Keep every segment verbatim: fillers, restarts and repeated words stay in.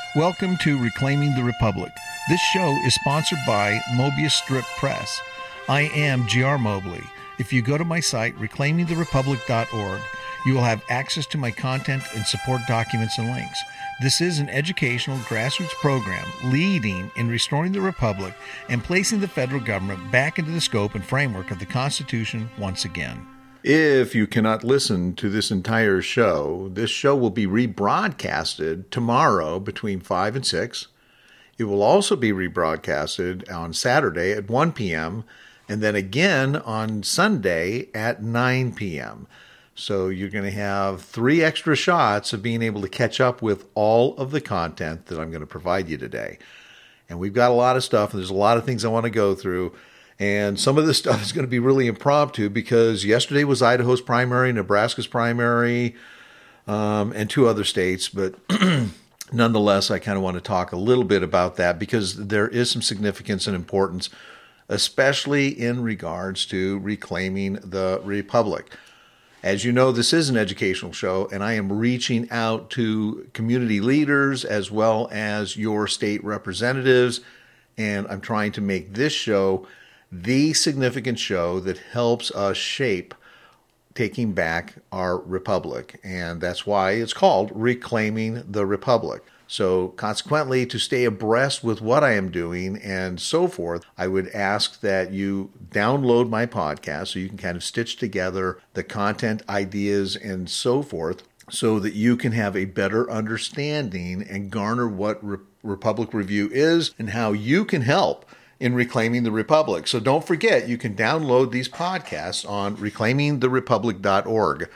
Welcome to Reclaiming the Republic. This show is sponsored by Mobius Strip Press. I am G R Mobley. If you go to my site, reclaiming the republic dot org, you will have access to my content and support documents and links. This is an educational grassroots program leading in restoring the Republic and placing the federal government back into the scope and framework of the Constitution once again. If you cannot listen to this entire show, this show will be rebroadcasted tomorrow between five and six. It will also be rebroadcasted on Saturday at one p.m. and then again on Sunday at nine p.m. So you're going to have three extra shots of being able to catch up with all of the content that I'm going to provide you today. And we've got a lot of stuff, and there's a lot of things I want to go through. And some of this stuff is going to be really impromptu because yesterday was Idaho's primary, Nebraska's primary, um, and two other states. But nonetheless, I kind of want to talk a little bit about that because there is some significance and importance, especially in regards to reclaiming the Republic. As you know, this is an educational show, and I am reaching out to community leaders as well as your state representatives, and I'm trying to make this show the significant show that helps us shape taking back our republic. And that's why it's called Reclaiming the Republic. So consequently, to stay abreast with what I am doing and so forth, I would ask that you download my podcast so you can kind of stitch together the content, ideas, and so forth so that you can have a better understanding and garner what Re- Republic Review is and how you can help in reclaiming the Republic. So don't forget, you can download these podcasts on reclaiming the republic dot org.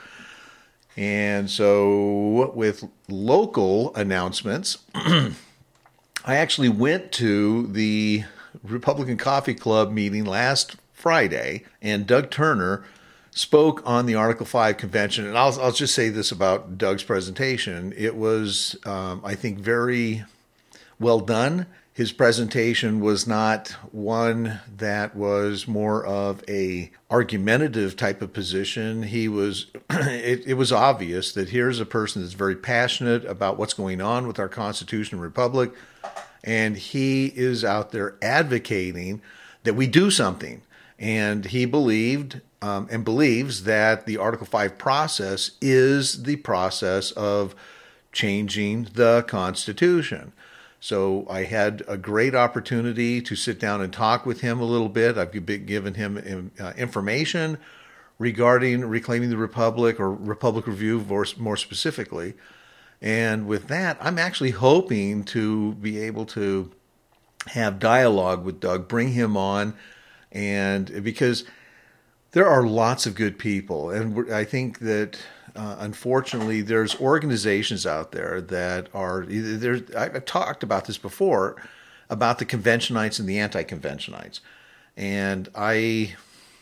And so with local announcements, I actually went to the Republican Coffee Club meeting last Friday, and Doug Turner spoke on the Article five convention. And I'll, I'll just say this about Doug's presentation. It was, um, I think, very well done. His presentation was not one that was more of a argumentative type of position. He was, it, it was obvious that here's a person that's very passionate about what's going on with our Constitution and Republic, and he is out there advocating that we do something. And he believed um, and believes that the Article five process is the process of changing the Constitution. So I had a great opportunity to sit down and talk with him a little bit. I've given him uh, information regarding Reclaiming the Republic or Republic Review more specifically. And with that, I'm actually hoping to be able to have dialogue with Doug, bring him on, and because there are lots of good people. And I think that Uh, unfortunately, there's organizations out there that are there. I've talked about this before about the conventionites and the anti-conventionites, and I,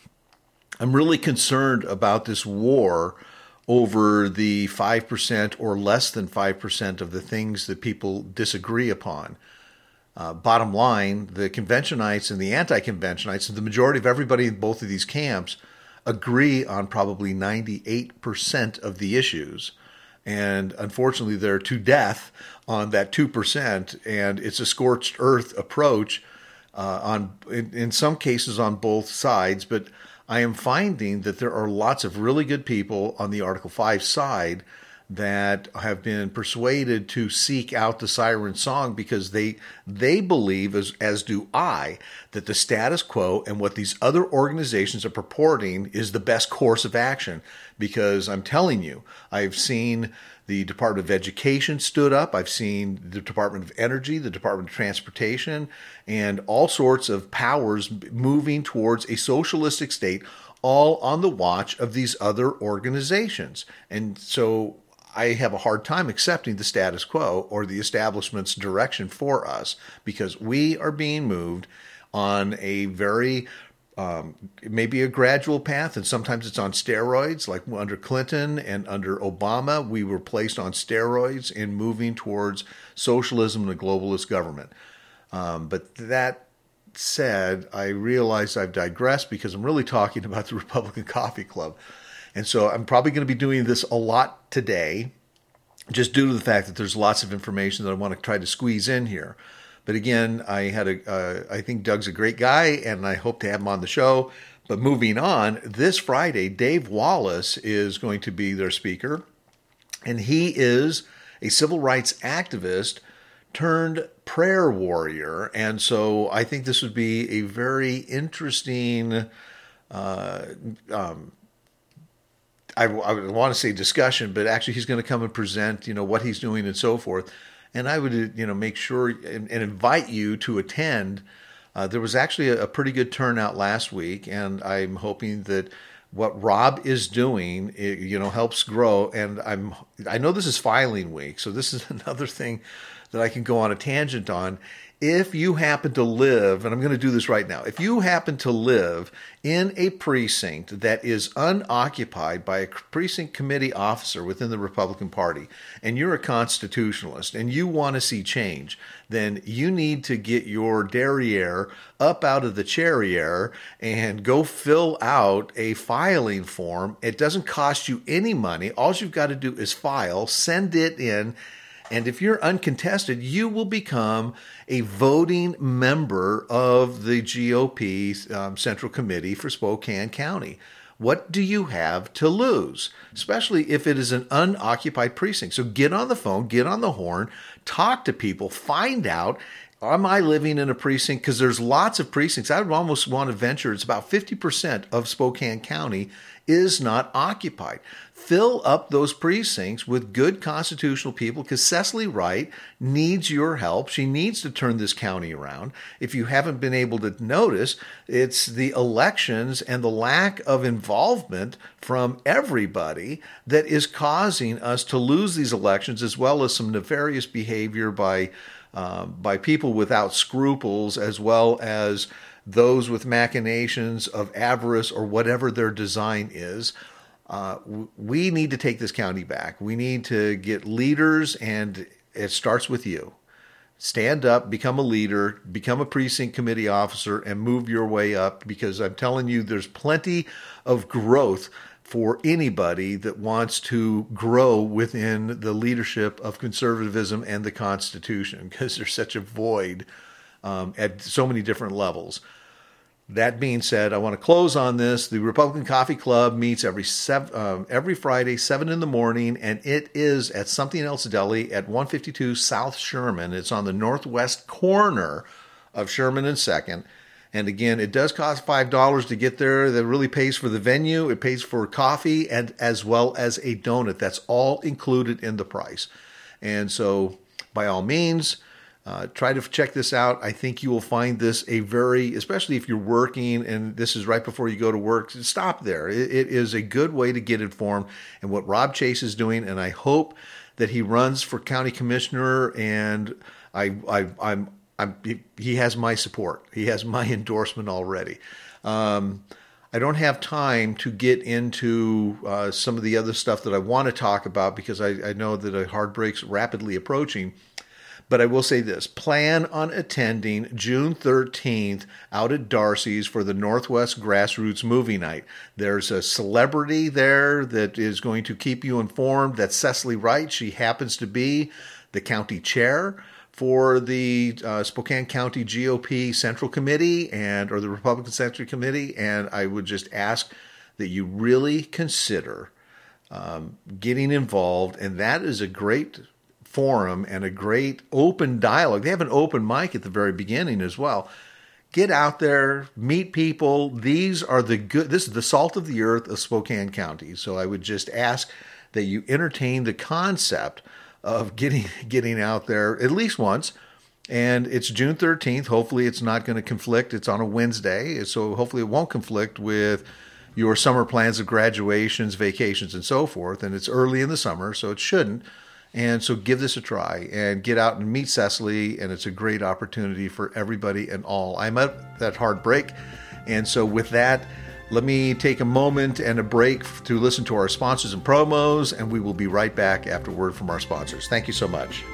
I'm really concerned about this war over the five percent or less than five percent of the things that people disagree upon. Uh, bottom line, the conventionites and the anti-conventionites, and the majority of everybody in both of these camps, agree on probably ninety-eight percent of the issues. And unfortunately, they're to death on that two percent. And it's a scorched earth approach uh, on in, in some cases on both sides. But I am finding that there are lots of really good people on the Article five side that have been persuaded to seek out the siren song because they they believe, as as do I, that the status quo and what these other organizations are purporting is the best course of action. Because I'm telling you, I've seen the Department of Education stood up. I've seen the Department of Energy, the Department of Transportation, and all sorts of powers moving towards a socialistic state, all on the watch of these other organizations. And so I have a hard time accepting the status quo or the establishment's direction for us because we are being moved on a very, um, maybe a gradual path, and sometimes it's on steroids. Like under Clinton and under Obama, we were placed on steroids in moving towards socialism and a globalist government. Um, but that said, I realize I've digressed because I'm really talking about the Republican Coffee Club. And so I'm probably going to be doing this a lot today. just due to the fact that there's lots of information that I want to try to squeeze in here. But again, I had a, uh, I think Doug's a great guy, and I hope to have him on the show. But moving on, this Friday, Dave Wallace is going to be their speaker, and he is a civil rights activist turned prayer warrior. And so I think this would be a very interesting, uh, um, I, I would want to say discussion, but actually he's going to come and present, you know, what he's doing and so forth. And I would, you know, make sure and, and invite you to attend. Uh, there was actually a, a pretty good turnout last week, and I'm hoping that what Rob is doing, it, you know, helps grow. And I'm, I know this is filing week, so this is another thing that I can go on a tangent on. If you happen to live, and I'm going to do this right now, if you happen to live in a precinct that is unoccupied by a precinct committee officer within the Republican Party, and you're a constitutionalist and you want to see change, then you need to get your derriere up out of the charriere and go fill out a filing form. It doesn't cost you any money. All you've got to do is file, send it in. And if you're uncontested, you will become a voting member of the G O P um, Central Committee for Spokane County. What do you have to lose, especially if it is an unoccupied precinct? So get on the phone, get on the horn, talk to people, find out, am I living in a precinct? Because there's lots of precincts. I would almost want to venture it's about fifty percent of Spokane County is not occupied. Fill up those precincts with good constitutional people, because Cecily Wright needs your help. She needs to turn this county around. If you haven't been able to notice, it's the elections and the lack of involvement from everybody that is causing us to lose these elections, as well as some nefarious behavior by uh, by people without scruples, as well as those with machinations of avarice or whatever their design is. Uh, we need to take this county back. We need to get leaders, and it starts with you. Stand up, become a leader, become a precinct committee officer, and move your way up, because I'm telling you, there's plenty of growth for anybody that wants to grow within the leadership of conservatism and the Constitution, because there's such a void um, at so many different levels. That being said, I want to close on this. The Republican Coffee Club meets every sev- um, every Friday, seven in the morning, and it is at Something Else Deli at one fifty-two South Sherman. It's on the northwest corner of Sherman and second. And again, it does cost five dollars to get there. That really pays for the venue. It pays for coffee and as well as a donut. That's all included in the price. And so, by all means, Uh, try to check this out. I think you will find this a very, especially if you're working and this is right before you go to work, stop there. It, it is a good way to get informed in what Rob Chase is doing, and I hope that he runs for county commissioner. And I, I, I'm, I'm, he has my support. He has my endorsement already. Um, I don't have time to get into uh, some of the other stuff that I want to talk about, because I, I know that a hard break's rapidly approaching. But I will say this, plan on attending June thirteenth out at Darcy's for the Northwest Grassroots Movie Night. There's a celebrity there that is going to keep you informed. That's Cecily Wright. She happens to be the county chair for the uh, Spokane County G O P Central Committee and or the Republican Central Committee. And I would just ask that you really consider um, getting involved. And that is a great forum and a great open dialogue. They have an open mic at the very beginning as well. Get out there, meet people. These are the good, this is the salt of the earth of Spokane County. So I would just ask that you entertain the concept of getting, getting out there at least once. And it's June thirteenth. Hopefully it's not going to conflict. It's on a Wednesday. So hopefully it won't conflict with your summer plans of graduations, vacations, and so forth. And it's early in the summer, so it shouldn't. And so give this a try and get out and meet Cecily, and it's a great opportunity for everybody and all. I'm at that hard break, and so with that, let me take a moment and a break to listen to our sponsors and promos, and we will be right back after word from our sponsors. Thank you so much.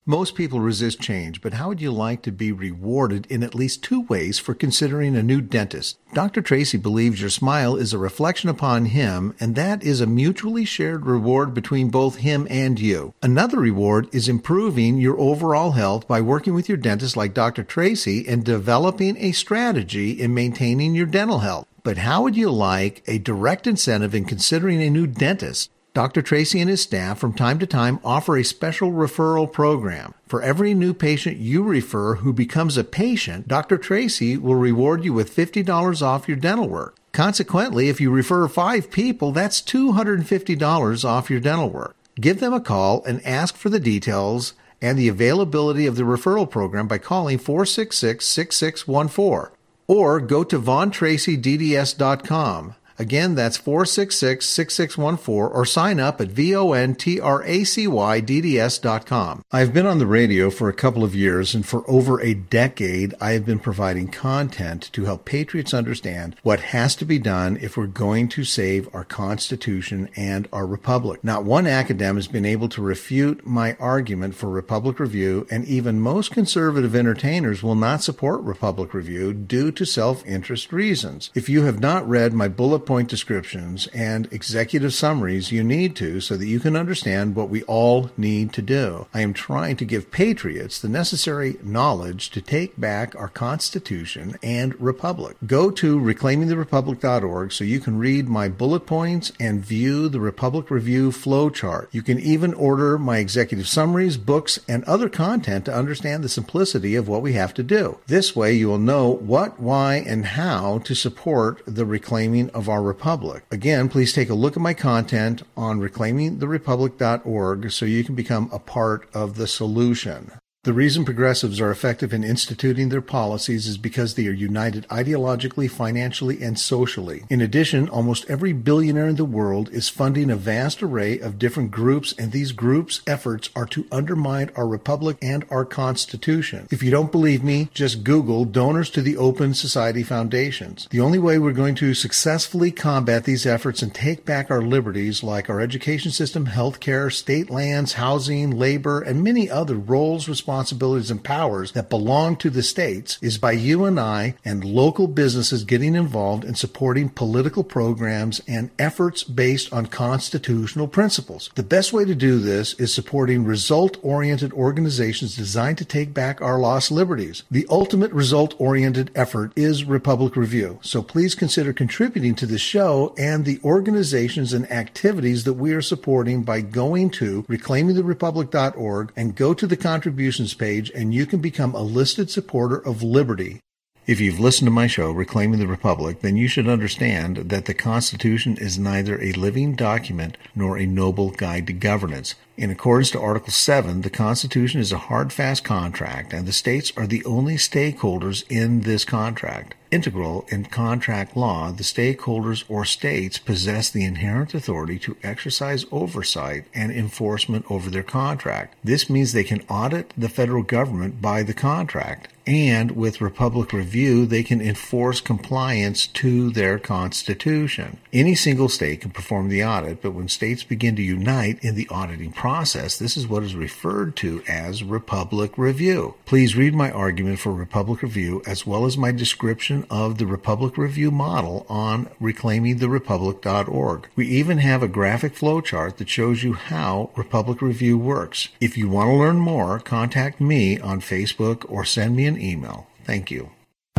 Most people resist change, but how would you like to be rewarded in at least two ways for considering a new dentist? Doctor Tracy believes your smile is a reflection upon him, and that is a mutually shared reward between both him and you. Another reward is improving your overall health by working with your dentist like Doctor Tracy and developing a strategy in maintaining your dental health. But how would you like a direct incentive in considering a new dentist? Doctor Tracy and his staff from time to time offer a special referral program. For every new patient you refer who becomes a patient, Doctor Tracy will reward you with fifty dollars off your dental work. Consequently, if you refer five people, that's two hundred fifty dollars off your dental work. Give them a call and ask for the details and the availability of the referral program by calling four six six, six six one four or go to von tracy d d s dot com. Again, that's four six six, six six one four or sign up at von tracy d d s dot com. I've been on the radio for a couple of years, and for over a decade, I have been providing content to help patriots understand what has to be done if we're going to save our Constitution and our Republic. Not one academic has been able to refute my argument for Republic Review, and even most conservative entertainers will not support Republic Review due to self-interest reasons. If you have not read my bullet point descriptions and executive summaries, you need to, so that you can understand what we all need to do. I am trying to give patriots the necessary knowledge to take back our Constitution and Republic. Go to reclaiming the republic dot org so you can read my bullet points and view the Republic Review flowchart. You can even order my executive summaries, books, and other content to understand the simplicity of what we have to do. This way you will know what, why, and how to support the reclaiming of our Republic. Again, please take a look at my content on reclaiming the republic dot org so you can become a part of the solution. The reason progressives are effective in instituting their policies is because they are united ideologically, financially, and socially. In addition, almost every billionaire in the world is funding a vast array of different groups, and these groups' efforts are to undermine our republic and our Constitution. If you don't believe me, just Google donors to the Open Society Foundations. The only way we're going to successfully combat these efforts and take back our liberties, like our education system, healthcare, state lands, housing, labor, and many other roles, responsibilities, responsibilities and powers that belong to the states, is by you and I and local businesses getting involved in supporting political programs and efforts based on constitutional principles. The best way to do this is supporting result-oriented organizations designed to take back our lost liberties. The ultimate result-oriented effort is Republic Review, so please consider contributing to the show and the organizations and activities that we are supporting by going to reclaiming the republic dot org and go to the contributions page, and you can become a listed supporter of liberty. If you've listened to my show, Reclaiming the Republic, then you should understand that the Constitution is neither a living document nor a noble guide to governance. In accordance to Article seven, the Constitution is a hard, fast contract, and the states are the only stakeholders in this contract. Integral in contract law, the stakeholders or states possess the inherent authority to exercise oversight and enforcement over their contract. This means they can audit the federal government by the contract, and with Republic Review, they can enforce compliance to their Constitution. Any single state can perform the audit, but when states begin to unite in the auditing process, this is what is referred to as Republic Review. Please read my argument for Republic Review as well as my description of the Republic Review model on reclaiming the republic dot org. We even have a graphic flowchart that shows you how Republic Review works. If you want to learn more, contact me on Facebook or send me an email. Thank you.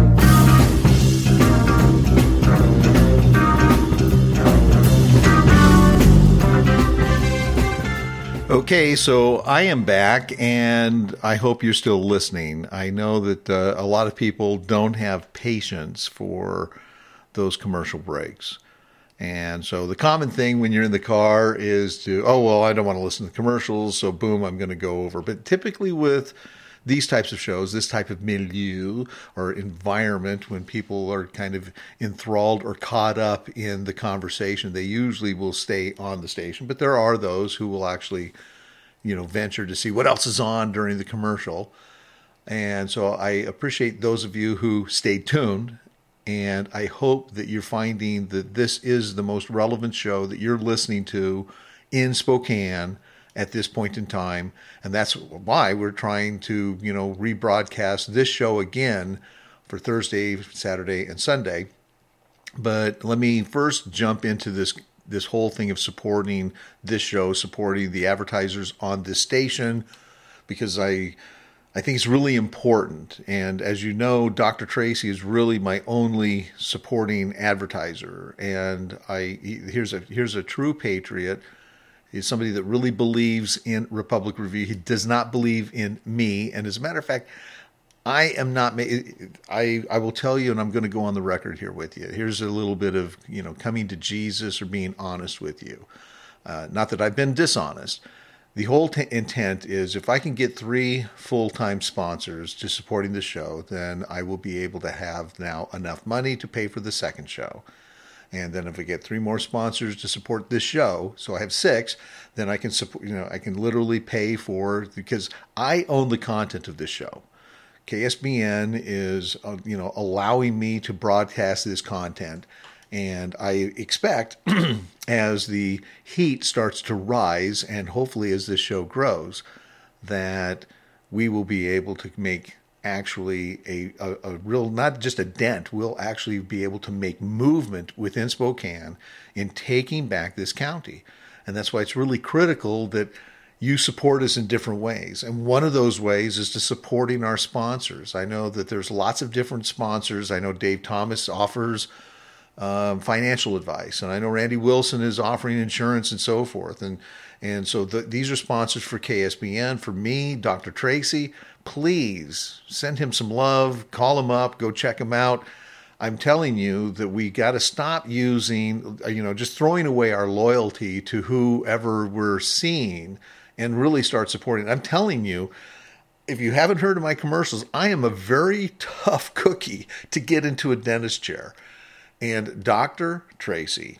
Okay, so I am back, and I hope you're still listening. I know that uh, a lot of people don't have patience for those commercial breaks. And so the common thing when you're in the car is to, oh, well, I don't want to listen to commercials, so boom, I'm going to go over. But typically with these types of shows, this type of milieu or environment, when people are kind of enthralled or caught up in the conversation, they usually will stay on the station. But there are those who will actually, you know, venture to see what else is on during the commercial. And so I appreciate those of you who stayed tuned. And I hope that you're finding that this is the most relevant show that you're listening to in Spokane at this point in time. And that's why we're trying to, you know, rebroadcast this show again for Thursday, Saturday, and Sunday. But let me first jump into this this whole thing of supporting this show, supporting the advertisers on this station, because I I think it's really important. And as you know, Doctor Tracy is really my only supporting advertiser. And I here's a here's a true patriot. He's somebody that really believes in Republic Review. He does not believe in me. And as a matter of fact, I am not, I, I will tell you, and I'm going to go on the record here with you. Here's a little bit of, you know, coming to Jesus or being honest with you. Uh, not that I've been dishonest. The whole t- intent is if I can get three full-time sponsors to supporting the show, then I will be able to have now enough money to pay for the second show. And then if I get three more sponsors to support this show, so I have six, then I can support, you know, I can literally pay for, because I own the content of this show. K S B N is, uh, you know, allowing me to broadcast this content, and I expect as the heat starts to rise, and hopefully as this show grows, that we will be able to make actually a, a, a real, not just a dent, we'll actually be able to make movement within Spokane in taking back this county. And that's why it's really critical that you support us in different ways. And one of those ways is to supporting our sponsors. I know that there's lots of different sponsors. I know Dave Thomas offers um, financial advice, and I know Randy Wilson is offering insurance and so forth. And and so the, these are sponsors for K S B N. For me, Doctor Tracy, please send him some love, call him up, go check him out. I'm telling you that we got to stop using, you know, just throwing away our loyalty to whoever we're seeing and really start supporting. I'm telling you, if you haven't heard of my commercials, I am a very tough cookie to get into a dentist chair. And Doctor Tracy,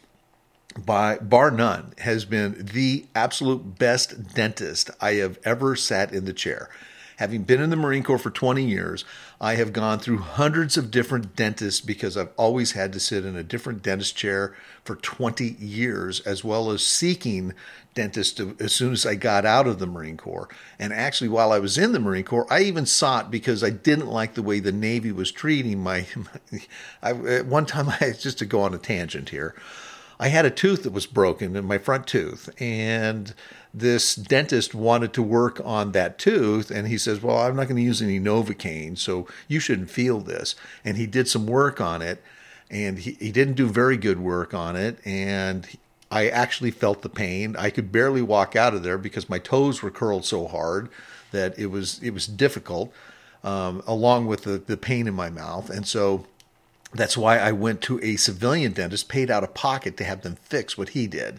by bar none, has been the absolute best dentist I have ever sat in the chair. Having been in the Marine Corps for twenty years, I have gone through hundreds of different dentists because I've always had to sit in a different dentist chair for twenty years, as well as seeking dentists as soon as I got out of the Marine Corps. And actually, while I was in the Marine Corps, I even sought because I didn't like the way the Navy was treating my, my I, at one time, I just to go on a tangent here, I had a tooth that was broken in my front tooth, and this dentist wanted to work on that tooth, and he says, well, I'm not going to use any Novocaine, so you shouldn't feel this. And he did some work on it, and he, he didn't do very good work on it, and I actually felt the pain. I could barely walk out of there because my toes were curled so hard that it was it was difficult, um, along with the, the pain in my mouth. And so that's why I went to a civilian dentist, paid out of pocket to have them fix what he did.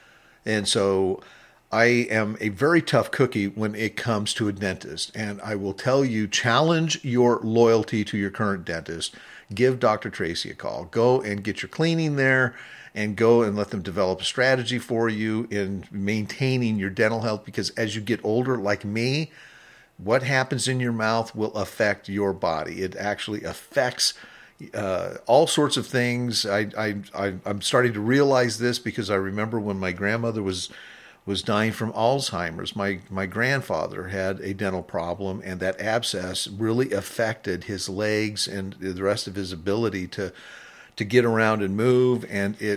And so I am a very tough cookie when it comes to a dentist. And I will tell you, challenge your loyalty to your current dentist. Give Doctor Tracy a call. Go and get your cleaning there and go and let them develop a strategy for you in maintaining your dental health. Because as you get older, like me, what happens in your mouth will affect your body. It actually affects Uh, all sorts of things. I, I, I, I'm starting to realize this because I remember when my grandmother was was dying from Alzheimer's. My my grandfather had a dental problem, and that abscess really affected his legs and the rest of his ability to to get around and move. And it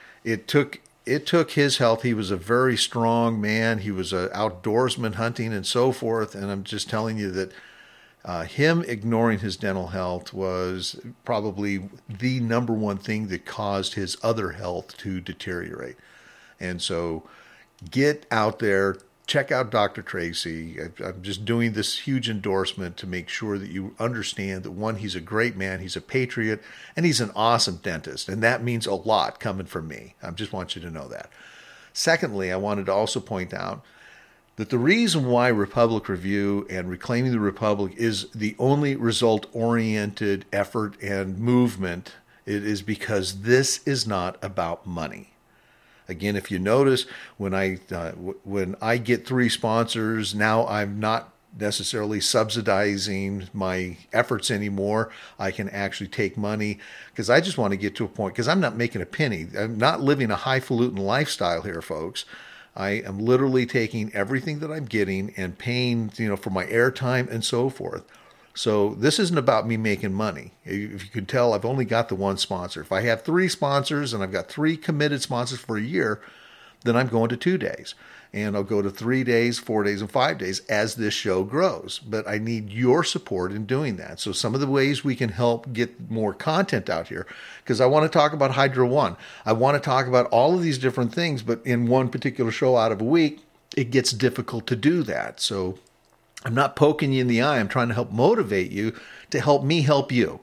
it took it took his health. He was a very strong man. He was an outdoorsman, hunting and so forth. And I'm just telling you that. Uh, him ignoring his dental health was probably the number one thing that caused his other health to deteriorate. And so get out there, check out Doctor Tracy. I, I'm just doing this huge endorsement to make sure that you understand that, one, he's a great man, he's a patriot, and he's an awesome dentist. And that means a lot coming from me. I just want you to know that. Secondly, I wanted to also point out that the reason why Republic Review and Reclaiming the Republic is the only result-oriented effort and movement, it is because this is not about money. Again, if you notice, when I uh, w- when I get three sponsors, now I'm not necessarily subsidizing my efforts anymore. I can actually take money because I just want to get to a point, because I'm not making a penny. I'm not living a highfalutin lifestyle here, folks. I am literally taking everything that I'm getting and paying, you know, for my airtime and so forth. So this isn't about me making money. If you can tell, I've only got the one sponsor. If I have three sponsors and I've got three committed sponsors for a year, then I'm going to two days. And I'll go to three days, four days, and five days as this show grows. But I need your support in doing that. So some of the ways we can help get more content out here, because I want to talk about Hydro One. I want to talk about all of these different things, but in one particular show out of a week, it gets difficult to do that. So I'm not poking you in the eye. I'm trying to help motivate you to help me help you,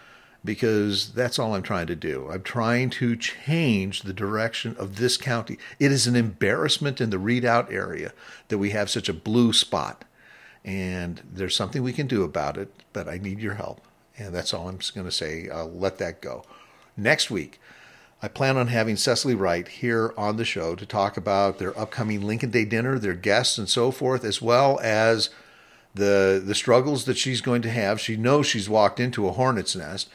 because that's all I'm trying to do. I'm trying to change the direction of this county. It is an embarrassment in the readout area that we have such a blue spot, and there's something we can do about it, but I need your help, and that's all I'm just going to say. I'll let that go. Next week, I plan on having Cecily Wright here on the show to talk about their upcoming Lincoln Day dinner, their guests, and so forth, as well as the the struggles that she's going to have. She knows she's walked into a hornet's nest.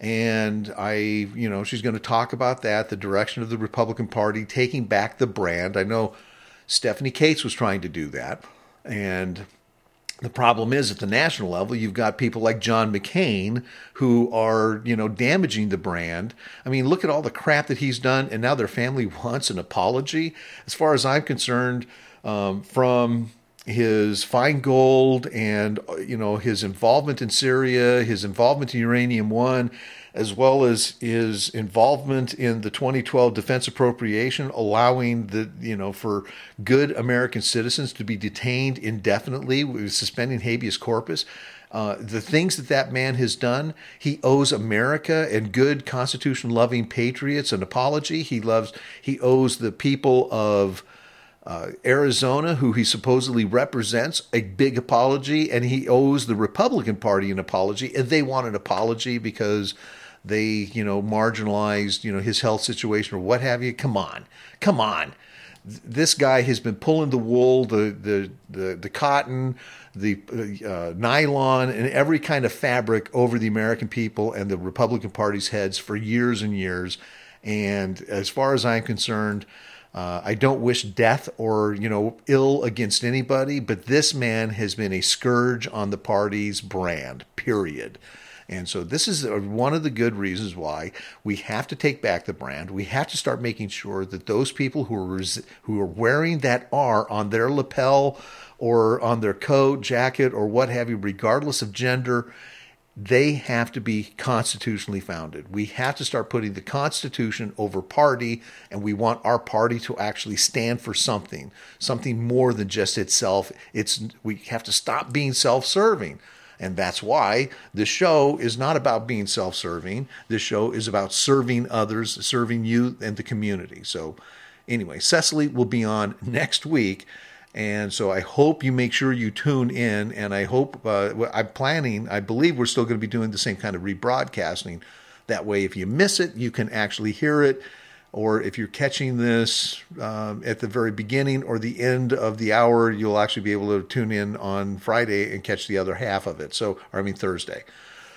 And I, you know, she's going to talk about that, the direction of the Republican Party, taking back the brand. I know Stephanie Cates was trying to do that. And the problem is, at the national level, you've got people like John McCain who are, you know, damaging the brand. I mean, look at all the crap that he's done, and now their family wants an apology. As far as I'm concerned, um, from his Feingold and, you know, his involvement in Syria, his involvement in Uranium One, as well as his involvement in the twenty twelve defense appropriation, allowing the, you know, for good American citizens to be detained indefinitely, suspending habeas corpus. Uh, the things that that man has done, he owes America and good Constitution-loving patriots an apology. He loves, he owes the people of Uh, Arizona, who he supposedly represents, a big apology, and he owes the Republican Party an apology, and they want an apology because they, you know, marginalized, you know, his health situation or what have you. Come on, come on. This guy has been pulling the wool, the the the, the cotton, the uh, nylon, and every kind of fabric over the American people and the Republican Party's heads for years and years. And as far as I'm concerned, Uh, I don't wish death or, you know, ill against anybody, but this man has been a scourge on the party's brand, period. And so this is one of the good reasons why we have to take back the brand. We have to start making sure that those people who are res- who are wearing that R on their lapel or on their coat, jacket, or what have you, regardless of gender, they have to be constitutionally founded. We have to start putting the Constitution over party, and we want our party to actually stand for something, something more than just itself. It's we have to stop being self-serving. And that's why this show is not about being self-serving. This show is about serving others, serving you and the community. So anyway, Cecily will be on next week. And so I hope you make sure you tune in, and I hope, uh, I'm planning, I believe we're still going to be doing the same kind of rebroadcasting. That way, if you miss it, you can actually hear it. Or if you're catching this um, at the very beginning or the end of the hour, you'll actually be able to tune in on Friday and catch the other half of it. So, or I mean Thursday.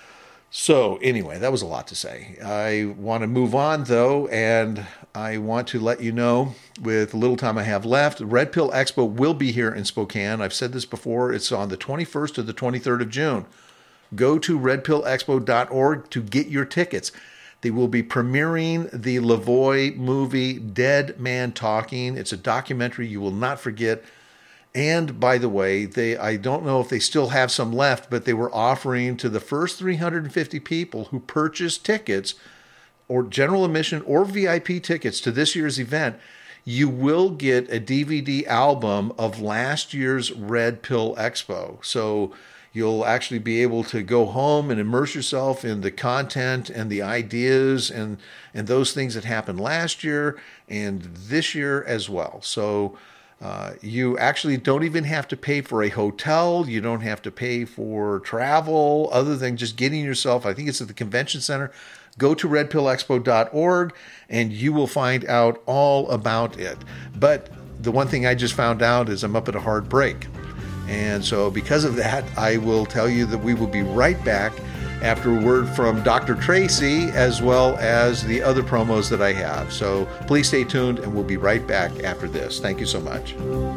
So anyway, that was a lot to say. I want to move on, though, and I want to let you know, with the little time I have left, Red Pill Expo will be here in Spokane. I've said this before. It's on the twenty-first to the twenty-third of June. Go to red pill expo dot org to get your tickets. They will be premiering the Lavoie movie, Dead Man Talking. It's a documentary you will not forget. And by the way, they I don't know if they still have some left, but they were offering to the first three hundred fifty people who purchased tickets, or general admission or V I P tickets to this year's event, you will get a D V D album of last year's Red Pill Expo. So you'll actually be able to go home and immerse yourself in the content and the ideas and, and those things that happened last year and this year as well. So Uh, you actually don't even have to pay for a hotel. You don't have to pay for travel other than just getting yourself, I think it's at the convention center. Go to red pill expo dot org and you will find out all about it. But the one thing I just found out is I'm up at a hard break. And so because of that, I will tell you that we will be right back after a word from Doctor Tracy, as well as the other promos that I have. So please stay tuned, and we'll be right back after this. Thank you so much.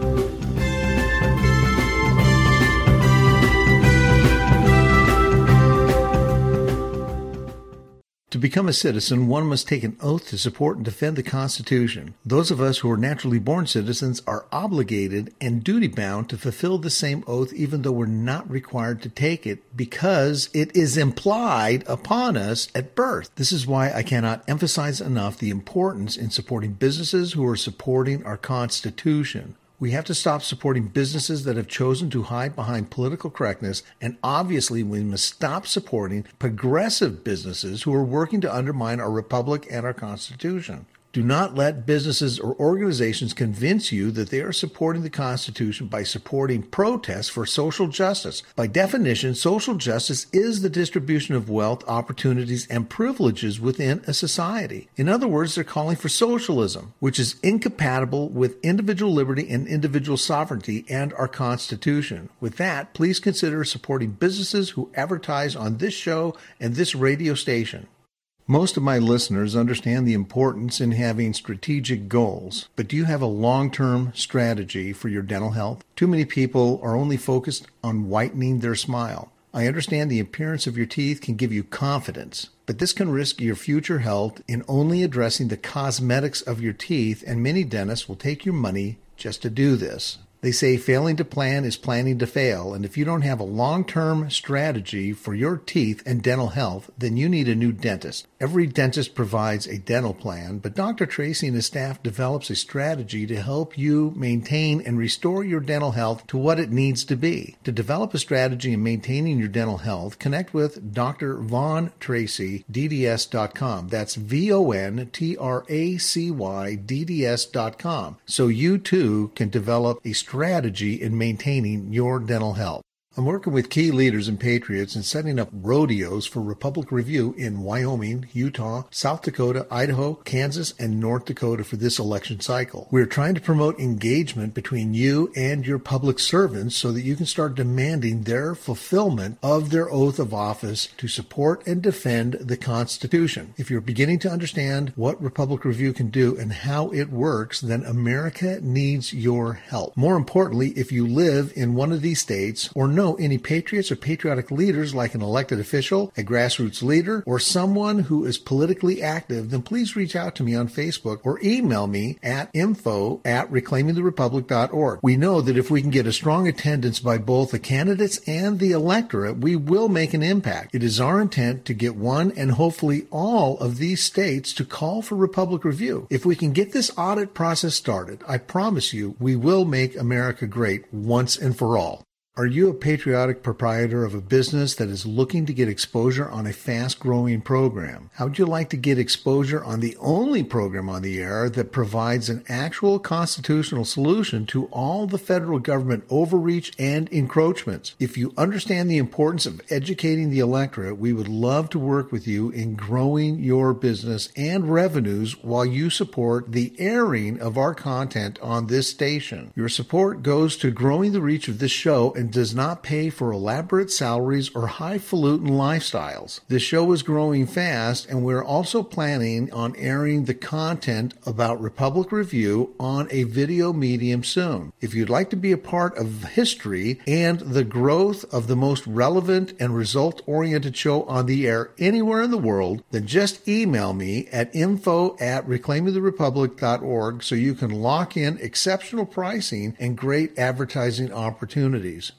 To become a citizen, one must take an oath to support and defend the Constitution. Those of us who are naturally born citizens are obligated and duty-bound to fulfill the same oath, even though we're not required to take it, because it is implied upon us at birth. This is why I cannot emphasize enough the importance in supporting businesses who are supporting our Constitution. We have to stop supporting businesses that have chosen to hide behind political correctness, and obviously we must stop supporting progressive businesses who are working to undermine our republic and our Constitution. Do not let businesses or organizations convince you that they are supporting the Constitution by supporting protests for social justice. By definition, social justice is the distribution of wealth, opportunities, and privileges within a society. In other words, they're calling for socialism, which is incompatible with individual liberty and individual sovereignty and our Constitution. With that, please consider supporting businesses who advertise on this show and this radio station. Most of my listeners understand the importance in having strategic goals, but do you have a long-term strategy for your dental health? Too many people are only focused on whitening their smile. I understand the appearance of your teeth can give you confidence, but this can risk your future health in only addressing the cosmetics of your teeth, and many dentists will take your money just to do this. They say failing to plan is planning to fail, and if you don't have a long-term strategy for your teeth and dental health, then you need a new dentist. Every dentist provides a dental plan, but Doctor Tracy and his staff develops a strategy to help you maintain and restore your dental health to what it needs to be. To develop a strategy in maintaining your dental health, connect with Doctor Von Tracy, D D S dot com. That's V O N T R A C Y D D S dot com, so you too can develop a strategy strategy in maintaining your dental health. I'm working with key leaders and patriots in setting up rodeos for Republic Review in Wyoming, Utah, South Dakota, Idaho, Kansas, and North Dakota for this election cycle. We're trying to promote engagement between you and your public servants so that you can start demanding their fulfillment of their oath of office to support and defend the Constitution. If you're beginning to understand what Republic Review can do and how it works, then America needs your help. More importantly, if you live in one of these states or know any patriots or patriotic leaders like an elected official, a grassroots leader, or someone who is politically active, then please reach out to me on Facebook or email me at info at reclaiming the republic dot org. We know that if we can get a strong attendance by both the candidates and the electorate, we will make an impact. It is our intent to get one and hopefully all of these states to call for Republic Review. If we can get this audit process started, I promise you we will make America great once and for all. Are you a patriotic proprietor of a business that is looking to get exposure on a fast-growing program? How would you like to get exposure on the only program on the air that provides an actual constitutional solution to all the federal government overreach and encroachments? If you understand the importance of educating the electorate, we would love to work with you in growing your business and revenues while you support the airing of our content on this station. Your support goes to growing the reach of this show and does not pay for elaborate salaries or highfalutin lifestyles. This show is growing fast, and we're also planning on airing the content about Republic Review on a video medium soon. If you'd like to be a part of history and the growth of the most relevant and result-oriented show on the air anywhere in the world, then just email me at info at reclaiming the republic dot org so you can lock in exceptional pricing and great advertising opportunities.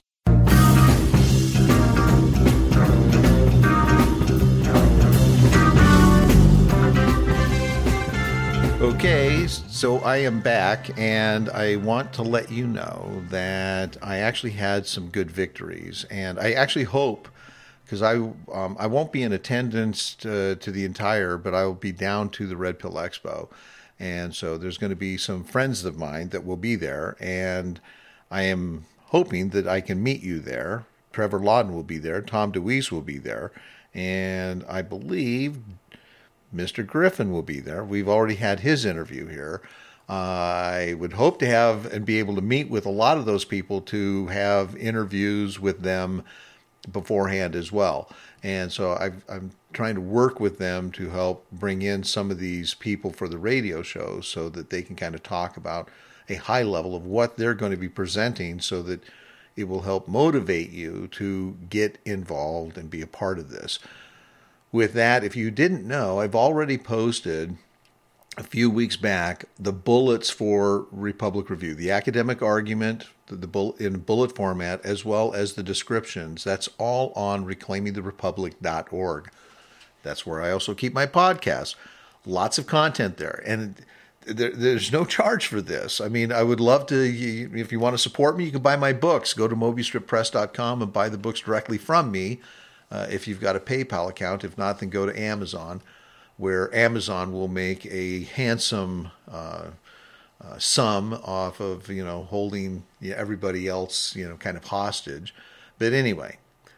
Okay, so I am back, and I want to let you know that I actually had some good victories, and I actually hope, because I um, I won't be in attendance to, to the entire, but I will be down to the Red Pill Expo, and so there's going to be some friends of mine that will be there, and I am hoping that I can meet you there. Trevor Lawden will be there, Tom DeWeese will be there, and I believe Mister Griffin will be there. We've already had his interview here. Uh, I would hope to have and be able to meet with a lot of those people to have interviews with them beforehand as well. And so I've, I'm trying to work with them to help bring in some of these people for the radio shows so that they can kind of talk about a high level of what they're going to be presenting so that it will help motivate you to get involved and be a part of this. With that, if you didn't know, I've already posted a few weeks back the bullets for Republic Review, the academic argument the, the bull, in bullet format, as well as the descriptions. That's all on reclaiming the republic dot org. That's where I also keep my podcast. Lots of content there. And there, there's no charge for this. I mean, I would love to, if you want to support me, you can buy my books. Go to mobius strip press dot com and buy the books directly from me uh, if you've got a PayPal account. If not, then go to Amazon, where Amazon will make a handsome uh, uh, sum off of, you know, holding you know, everybody else, you know, kind of hostage. But anyway,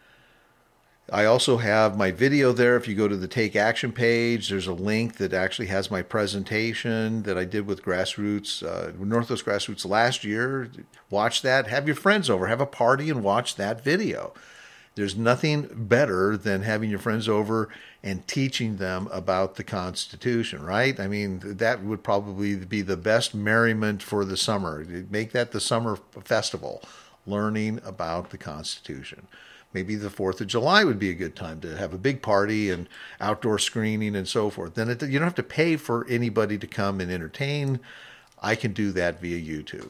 I also have my video there. If you go to the Take Action page, there's a link that actually has my presentation that I did with Grassroots, uh, Northwest Grassroots last year. Watch that. Have your friends over. Have a party and watch that video. There's nothing better than having your friends over and teaching them about the Constitution, right? I mean, that would probably be the best merriment for the summer. Make that the summer festival, learning about the Constitution. Maybe the fourth of July would be a good time to have a big party and outdoor screening and so forth. Then it, you don't have to pay for anybody to come and entertain. I can do that via YouTube.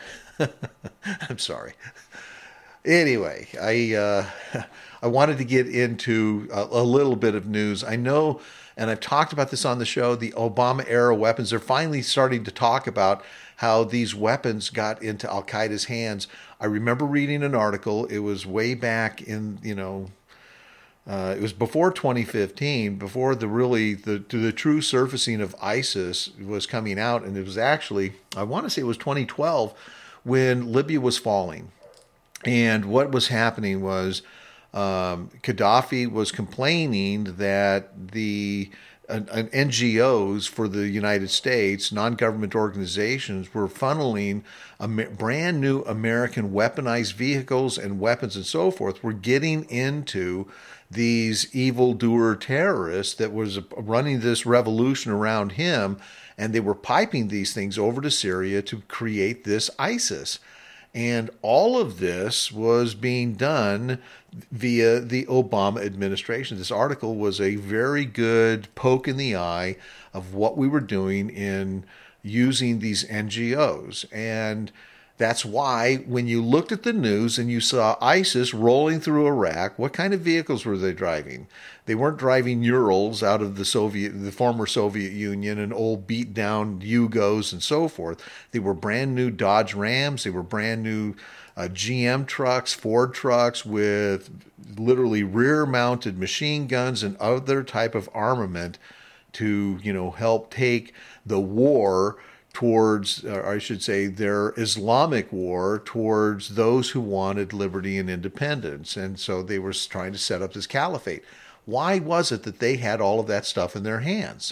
I'm sorry. Anyway, I uh, I wanted to get into a, a little bit of news. I know, and I've talked about this on the show, the Obama-era weapons. They're finally starting to talk about how these weapons got into Al-Qaeda's hands. I remember reading an article. It was way back in, you know, uh, it was before twenty fifteen, before the really, the, the true surfacing of ISIS was coming out. And it was actually, I want to say it was twenty twelve when Libya was falling. And what was happening was um, Gaddafi was complaining that the an, an N G Os for the United States, non-government organizations, were funneling a brand new American weaponized vehicles and weapons and so forth, were getting into these evildoer terrorists that was running this revolution around him, and they were piping these things over to Syria to create this ISIS. And all of this was being done via the Obama administration. This article was a very good poke in the eye of what we were doing in using these N G Os. And that's why when you looked at the news and you saw ISIS rolling through Iraq, what kind of vehicles were they driving? They weren't driving Urals out of the Soviet, the former Soviet Union, and old beat down Yugos and so forth. They were brand new Dodge Rams. They were brand new uh, G M trucks, Ford trucks with literally rear mounted machine guns and other type of armament to, you know, help take the war towards, or I should say, their Islamic war towards those who wanted liberty and independence. And so they were trying to set up this caliphate. Why was it that they had all of that stuff in their hands?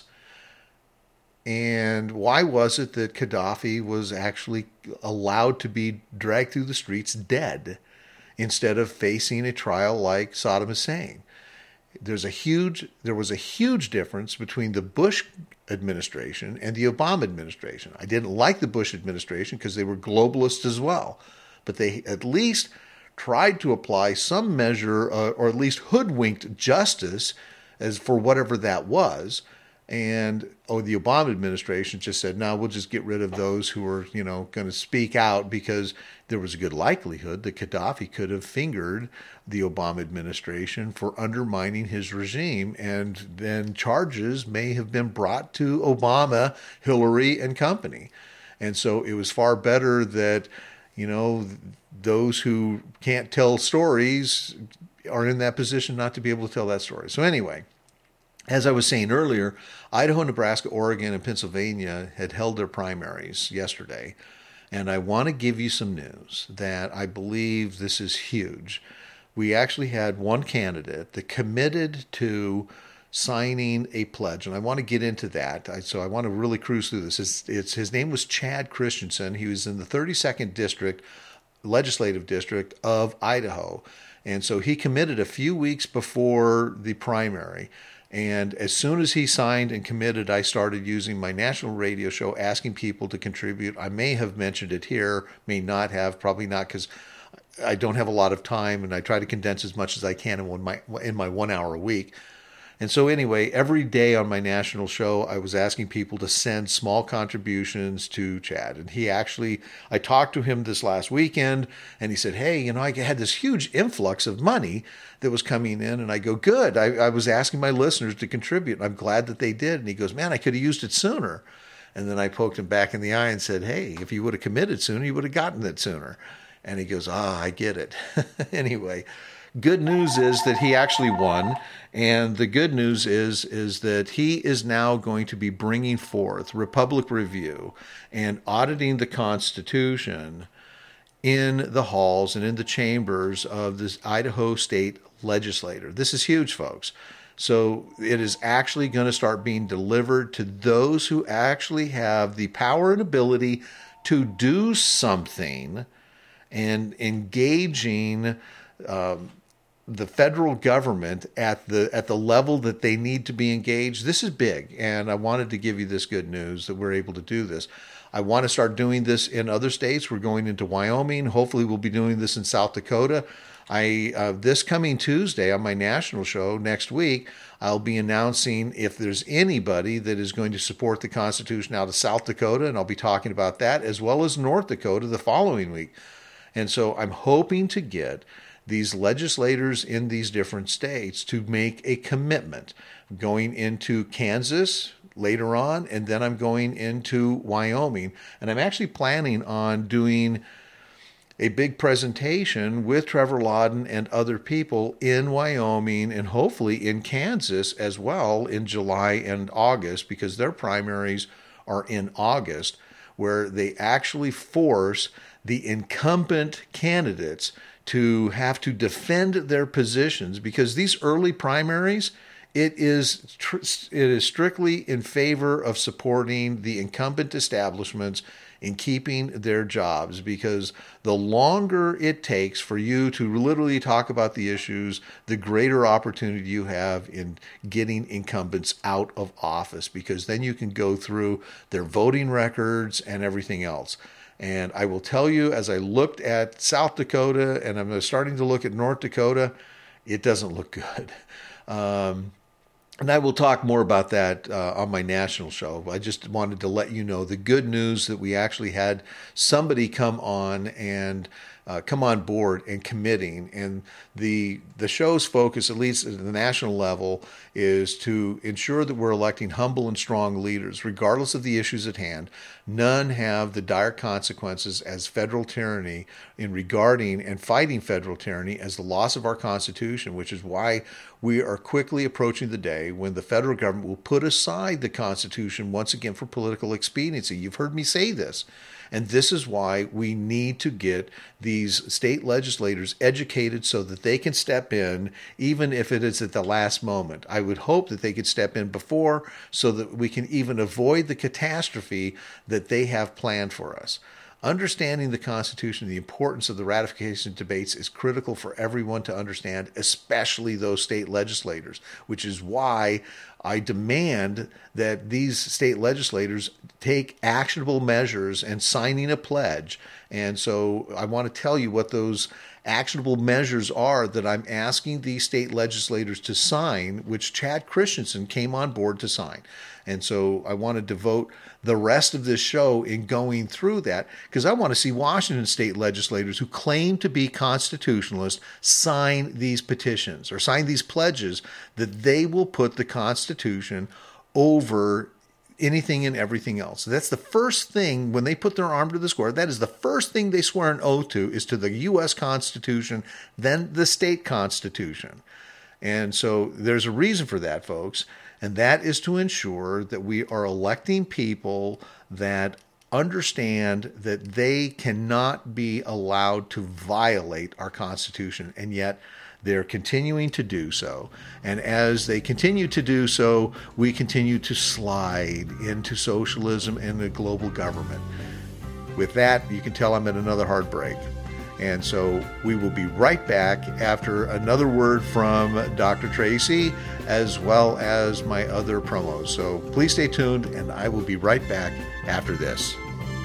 And why was it that Gaddafi was actually allowed to be dragged through the streets dead instead of facing a trial like Saddam Hussein? There's a huge, there was a huge difference between the Bush administration and the Obama administration. I didn't like the Bush administration because they were globalists as well, but they at least tried to apply some measure, uh, or at least hoodwinked justice as for whatever that was. And oh, the Obama administration just said, no, we'll just get rid of those who are, you know, going to speak out, because there was a good likelihood that Gaddafi could have fingered the Obama administration for undermining his regime. And then charges may have been brought to Obama, Hillary, and company. And so it was far better that, you know, those who can't tell stories are in that position not to be able to tell that story. So anyway, as I was saying earlier, Idaho, Nebraska, Oregon, and Pennsylvania had held their primaries yesterday. And I want to give you some news that I believe this is huge. We actually had one candidate that committed to signing a pledge, and I want to get into that. So I want to really cruise through this. It's, it's, his name was Chad Christensen. He was in the thirty-second district, legislative district of Idaho. And so he committed a few weeks before the primary. And as soon as he signed and committed, I started using my national radio show, asking people to contribute. I may have mentioned it here, may not have, probably not, because I don't have a lot of time, and I try to condense as much as I can in, one, my, in my one hour a week. And so anyway, every day on my national show, I was asking people to send small contributions to Chad. And he actually, I talked to him this last weekend, and he said, hey, you know, I had this huge influx of money that was coming in. And I go, good. I, I was asking my listeners to contribute, and I'm glad that they did. And he goes, man, I could have used it sooner. And then I poked him back in the eye and said, hey, if you would have committed sooner, you would have gotten it sooner. And he goes, ah, I get it. Anyway, good news is that he actually won. And the good news is, is that he is now going to be bringing forth Republic Review and auditing the Constitution in the halls and in the chambers of the Idaho State Legislature. This is huge, folks. So it is actually going to start being delivered to those who actually have the power and ability to do something, and engaging um, the federal government at the at the level that they need to be engaged. This is big, and I wanted to give you this good news that we're able to do this. I want to start doing this in other states. We're going into Wyoming. Hopefully we'll be doing this in South Dakota. I uh, this coming Tuesday on my national show next week, I'll be announcing if there's anybody that is going to support the Constitution out of South Dakota, and I'll be talking about that, as well as North Dakota the following week. And so I'm hoping to get these legislators in these different states to make a commitment. I'm going into Kansas later on, and then I'm going into Wyoming. And I'm actually planning on doing a big presentation with Trevor Lawden and other people in Wyoming, and hopefully in Kansas as well in July and August, because their primaries are in August, where they actually force the incumbent candidates to have to defend their positions, because these early primaries, it is tr- it is strictly in favor of supporting the incumbent establishments in keeping their jobs, because the longer it takes for you to literally talk about the issues, the greater opportunity you have in getting incumbents out of office, because then you can go through their voting records and everything else. And I will tell you, as I looked at South Dakota and I'm starting to look at North Dakota, it doesn't look good. Um, and I will talk more about that uh, on my national show. I just wanted to let you know the good news that we actually had somebody come on and uh, come on board and committing. And the the show's focus, at least at the national level, is to ensure that we're electing humble and strong leaders, regardless of the issues at hand. None have the dire consequences as federal tyranny in regarding and fighting federal tyranny as the loss of our Constitution, which is why we are quickly approaching the day when the federal government will put aside the Constitution once again for political expediency. You've heard me say this. And this is why we need to get these state legislators educated so that they can step in, even if it is at the last moment. I would hope that they could step in before, so that we can even avoid the catastrophe that they have planned for us. Understanding the Constitution, the importance of the ratification debates is critical for everyone to understand, especially those state legislators, which is why I demand that these state legislators take actionable measures and signing a pledge. And so I want to tell you what those actionable measures are that I'm asking these state legislators to sign, which Chad Christensen came on board to sign. And so I want to devote the rest of this show in going through that, because I want to see Washington state legislators who claim to be constitutionalists sign these petitions or sign these pledges that they will put the Constitution over anything and everything else. That's the first thing when they put their arm to the square. That is the first thing they swear an oath to, is to the U S Constitution, then the state constitution. And so there's a reason for that, folks. And that is to ensure that we are electing people that understand that they cannot be allowed to violate our Constitution, and yet they're continuing to do so. And as they continue to do so, we continue to slide into socialism and the global government. With that, you can tell I'm at another hard break. And so we will be right back after another word from Doctor Tracy, as well as my other promos. So please stay tuned, and I will be right back after this.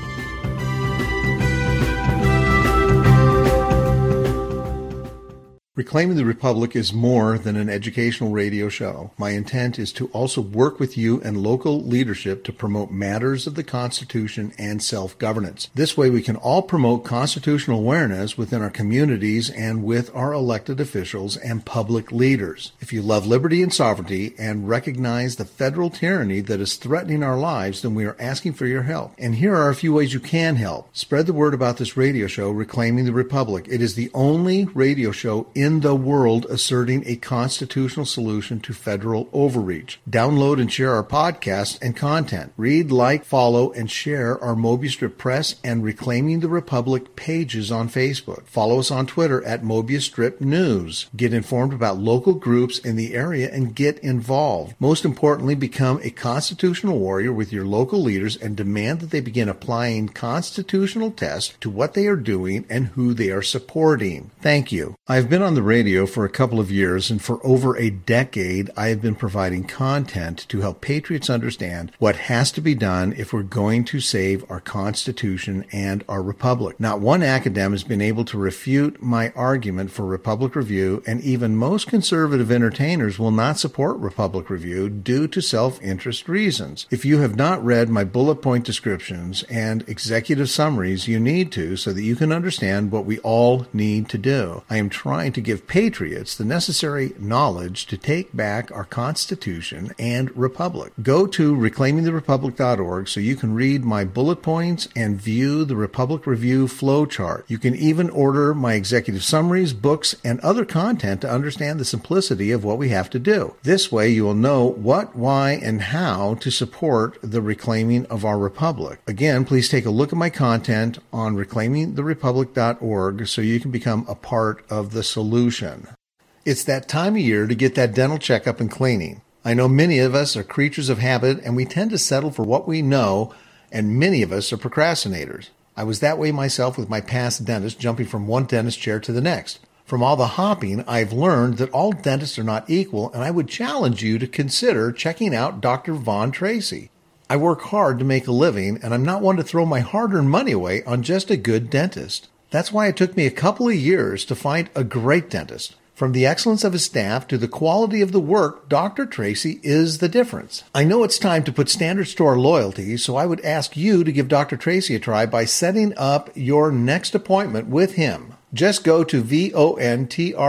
Reclaiming the Republic is more than an educational radio show. My intent is to also work with you and local leadership to promote matters of the Constitution and self-governance. This way we can all promote constitutional awareness within our communities and with our elected officials and public leaders. If you love liberty and sovereignty and recognize the federal tyranny that is threatening our lives, then we are asking for your help. And here are a few ways you can help. Spread the word about this radio show, Reclaiming the Republic. It is the only radio show in the world asserting a constitutional solution to federal overreach. Download and share our podcast and content. Read, like, follow, and share our Mobius Strip Press and Reclaiming the Republic pages on Facebook. Follow us on Twitter at Mobius Strip News. Get informed about local groups in the area and get involved. Most importantly, become a constitutional warrior with your local leaders and demand that they begin applying constitutional tests to what they are doing and who they are supporting. Thank you. I've been on the radio for a couple of years, and for over a decade, I have been providing content to help patriots understand what has to be done if we're going to save our Constitution and our Republic. Not one academic has been able to refute my argument for Republic Review, and even most conservative entertainers will not support Republic Review due to self-interest reasons. If you have not read my bullet point descriptions and executive summaries, you need to, so that you can understand what we all need to do. I am trying to give patriots the necessary knowledge to take back our Constitution and Republic. Go to reclaiming the republic dot org so you can read my bullet points and view the Republic Review flowchart. You can even order my executive summaries, books, and other content to understand the simplicity of what we have to do. This way you will know what, why, and how to support the reclaiming of our Republic. Again, please take a look at my content on reclaiming the republic dot org so you can become a part of the solution. It's that time of year to get that dental checkup and cleaning. I know many of us are creatures of habit, and we tend to settle for what we know, and many of us are procrastinators. I was that way myself with my past dentist, jumping from one dentist chair to the next. From all the hopping, I've learned that all dentists are not equal, and I would challenge you to consider checking out Doctor Von Tracy. I work hard to make a living, and I'm not one to throw my hard-earned money away on just a good dentist. That's why it took me a couple of years to find a great dentist. From the excellence of his staff to the quality of the work, Doctor Tracy is the difference. I know it's time to put standards to our loyalty, so I would ask you to give Doctor Tracy a try by setting up your next appointment with him. Just go to vontracy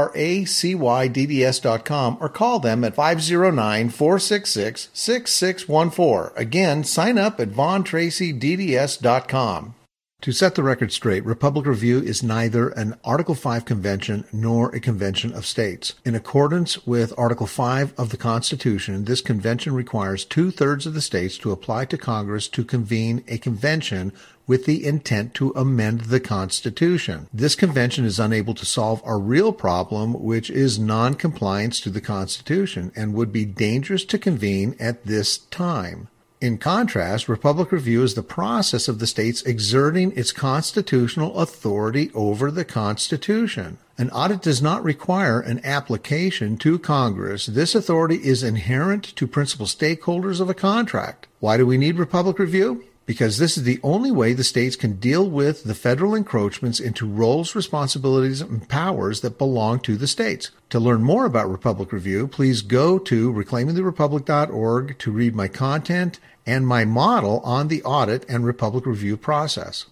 d d s dot com or call them at five oh nine, four six six, six six one four. Again, sign up at von tracy d d s dot com. To set the record straight, Republic Review is neither an Article five convention nor a convention of states. In accordance with Article five of the Constitution, this convention requires two-thirds of the states to apply to Congress to convene a convention with the intent to amend the Constitution. This convention is unable to solve our real problem, which is non-compliance to the Constitution, and would be dangerous to convene at this time. In contrast, Republic Review is the process of the states exerting its constitutional authority over the Constitution. An audit does not require an application to Congress. This authority is inherent to principal stakeholders of a contract. Why do we need Republic Review? Because this is the only way the states can deal with the federal encroachments into roles, responsibilities, and powers that belong to the states. To learn more about Republic Review, please go to reclaiming the republic dot org to read my content and my model on the audit and Republic Review process.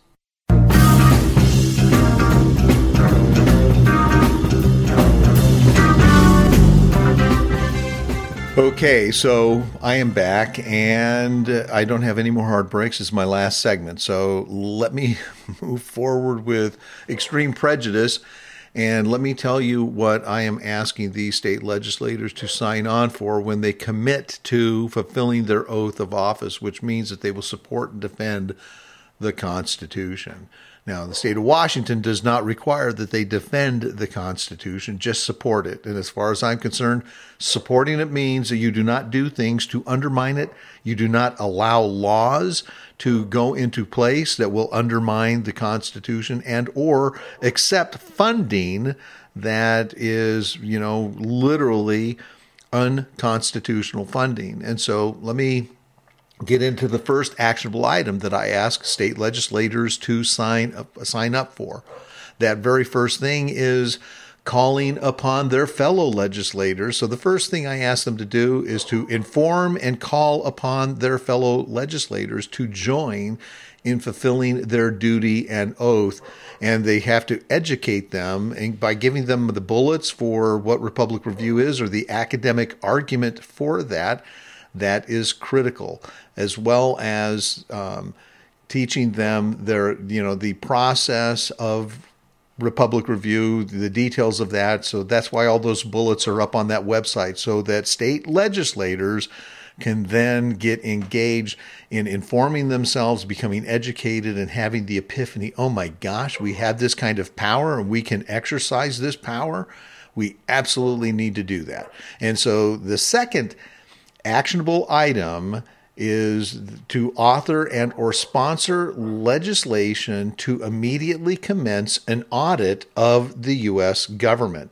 Okay, so I am back, and I don't have any more heartbreaks. This is my last segment, so let me move forward with Extreme Prejudice, and let me tell you what I am asking these state legislators to sign on for when they commit to fulfilling their oath of office, which means that they will support and defend the Constitution. Now, the state of Washington does not require that they defend the Constitution, just support it. And as far as I'm concerned, supporting it means that you do not do things to undermine it. You do not allow laws to go into place that will undermine the Constitution and or accept funding that is, you know, literally unconstitutional funding. And so let me get into the first actionable item that I ask state legislators to sign up, sign up for. That very first thing is calling upon their fellow legislators. So the first thing I ask them to do is to inform and call upon their fellow legislators to join in fulfilling their duty and oath. And they have to educate them and by giving them the bullets for what Republic Review is or the academic argument for that. That is critical, as well as um, teaching them their, you know, the process of Republic Review, the details of that. So that's why all those bullets are up on that website, so that state legislators can then get engaged in informing themselves, becoming educated, and having the epiphany, oh my gosh, we have this kind of power and we can exercise this power. We absolutely need to do that. And so the second actionable item is to author and or sponsor legislation to immediately commence an audit of the U S government.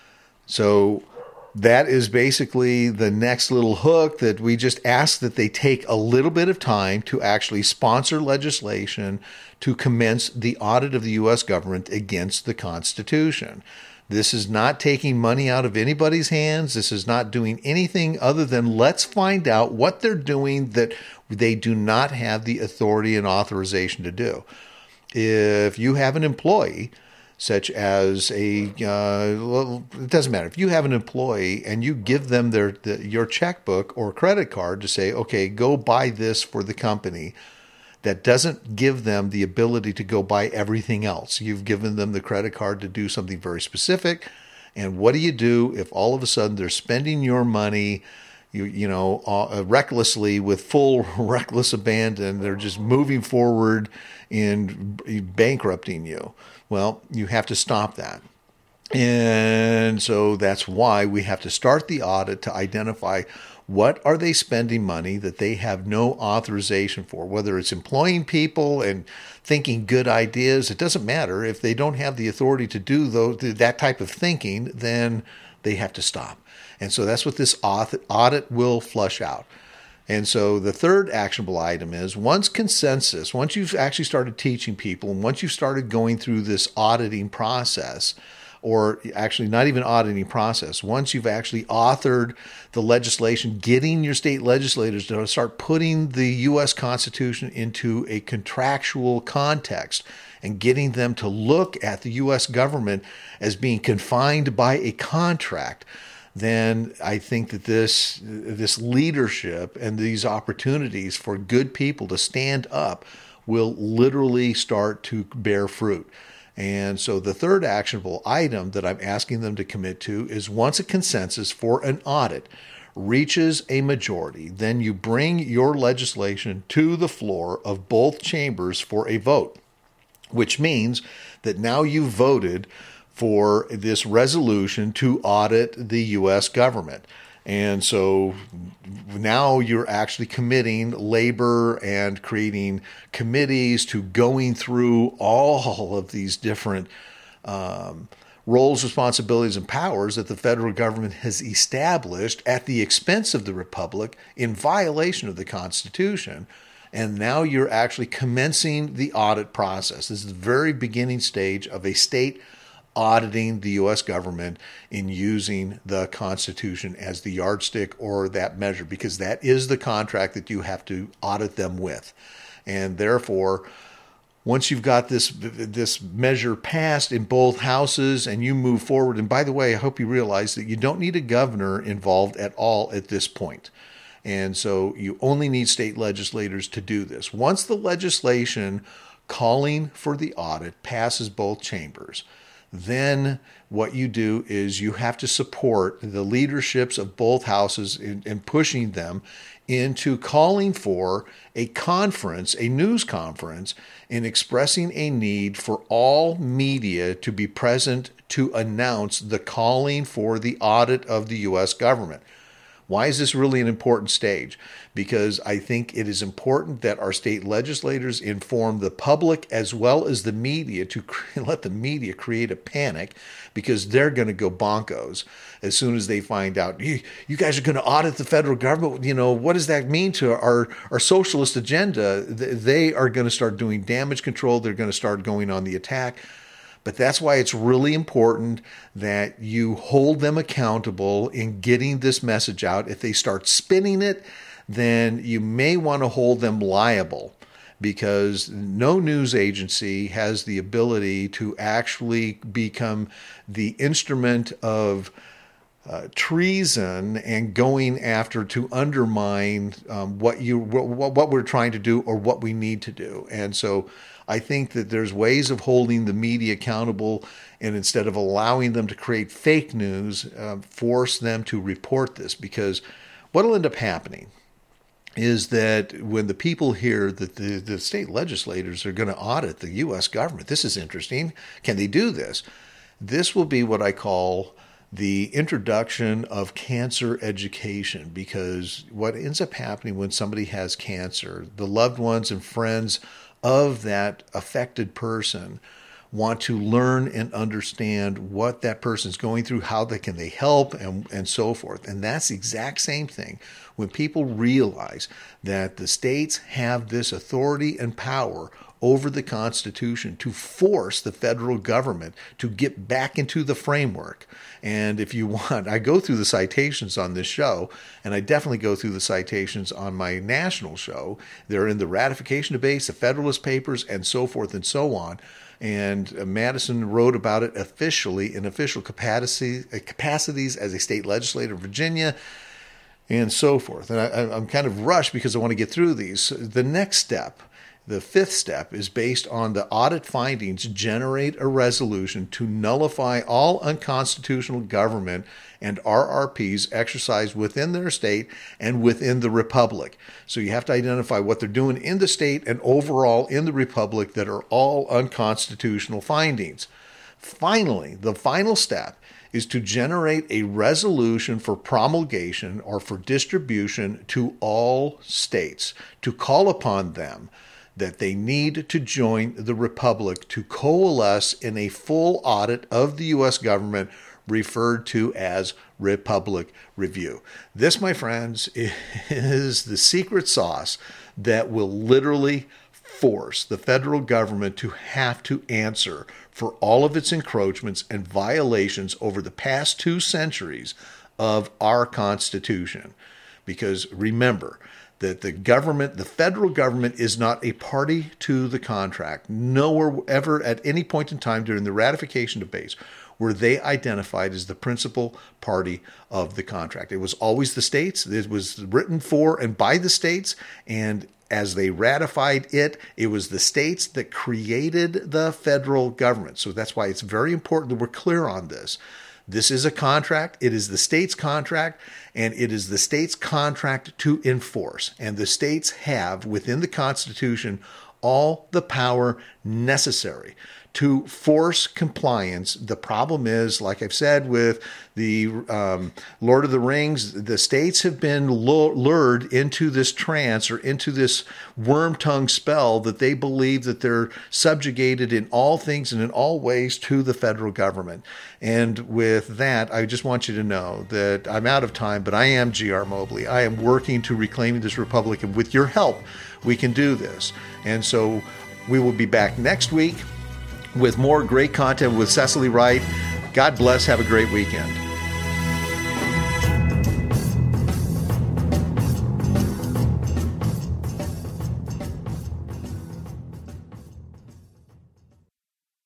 So that is basically the next little hook that we just ask that they take a little bit of time to actually sponsor legislation to commence the audit of the U S government against the Constitution. This is not taking money out of anybody's hands. This is not doing anything other than let's find out what they're doing that they do not have the authority and authorization to do. If you have an employee, such as a, uh, well, it doesn't matter. If you have an employee and you give them their the, your checkbook or credit card to say, okay, go buy this for the company, that doesn't give them the ability to go buy everything else. You've given them the credit card to do something very specific. And what do you do if all of a sudden they're spending your money, you you know, uh, recklessly with full reckless abandon? They're just moving forward in bankrupting you. Well, you have to stop that. And so that's why we have to start the audit to identify what are they spending money that they have no authorization for, whether it's employing people and thinking good ideas. It doesn't matter. If they don't have the authority to do those, that type of thinking, then they have to stop. And so that's what this audit will flush out. And so the third actionable item is once consensus, once you've actually started teaching people, and once you've started going through this auditing process, or actually not even auditing process, once you've actually authored the legislation, getting your state legislators to start putting the U S Constitution into a contractual context and getting them to look at the U S government as being confined by a contract, then I think that this this leadership and these opportunities for good people to stand up will literally start to bear fruit. And so the third actionable item that I'm asking them to commit to is once a consensus for an audit reaches a majority, then you bring your legislation to the floor of both chambers for a vote, which means that now you've voted for this resolution to audit the U S government. And so now you're actually committing labor and creating committees to going through all of these different um, roles, responsibilities, and powers that the federal government has established at the expense of the Republic in violation of the Constitution. And now you're actually commencing the audit process. This is the very beginning stage of a state auditing the U S government in using the Constitution as the yardstick or that measure, because that is the contract that you have to audit them with. And therefore, once you've got this this measure passed in both houses and you move forward, and by the way, I hope you realize that you don't need a governor involved at all at this point. And so you only need state legislators to do this. Once the legislation calling for the audit passes both chambers, then what you do is you have to support the leaderships of both houses in, in pushing them into calling for a conference, a news conference, in expressing a need for all media to be present to announce the calling for the audit of the U S government. Why is this really an important stage? Because I think it is important that our state legislators inform the public as well as the media to let the media create a panic, because they're going to go bonkos as soon as they find out, you, you guys are going to audit the federal government. You know, what does that mean to our, our socialist agenda? They are going to start doing damage control. They're going to start going on the attack. But that's why it's really important that you hold them accountable in getting this message out. If they start spinning it, then you may want to hold them liable, because no news agency has the ability to actually become the instrument of uh, treason and going after to undermine um, what you what, what we're trying to do or what we need to do. And so I think that there's ways of holding the media accountable, and instead of allowing them to create fake news, uh, force them to report this, because what will end up happening is that when the people hear that the, the state legislators are going to audit the U S government, this is interesting. Can they do this? This will be what I call the introduction of cancer education, because what ends up happening when somebody has cancer, the loved ones and friends of that affected person want to learn and understand what that person's going through, how they can they help, and, and so forth. And that's the exact same thing when people realize that the states have this authority and power over the Constitution to force the federal government to get back into the framework. And if you want, I go through the citations on this show, and I definitely go through the citations on my national show. They're in the ratification debates, the Federalist Papers, and so forth and so on. And Madison wrote about it officially in official capacity, capacities as a state legislator of Virginia, and so forth. And I, I'm kind of rushed because I want to get through these. The next step, the fifth step, is based on the audit findings, generate a resolution to nullify all unconstitutional government and R R Ps exercised within their state and within the republic. So you have to identify what they're doing in the state and overall in the republic that are all unconstitutional findings. Finally, the final step is to generate a resolution for promulgation or for distribution to all states, to call upon them that they need to join the republic to coalesce in a full audit of the U S government, referred to as Republic Review. This, my friends, is the secret sauce that will literally force the federal government to have to answer for all of its encroachments and violations over the past two centuries of our Constitution. Because remember that the government, the federal government, is not a party to the contract. Nowhere ever at any point in time during the ratification debates were they identified as the principal party of the contract. It was always the states. It was written for and by the states, and as they ratified it, it was the states that created the federal government. So that's why it's very important that we're clear on this. This is a contract. It is the state's contract, and it is the state's contract to enforce. And the states have, within the Constitution, all the power necessary to force compliance. The problem is, like I've said with the um, Lord of the Rings, the states have been lured into this trance or into this worm tongue spell that they believe that they're subjugated in all things and in all ways to the federal government. And with that, I just want you to know that I'm out of time, but I am G R Mobley. I am working to reclaim this republic, and with your help, we can do this. And so we will be back next week with more great content with Cecily Wright. God bless. Have a great weekend.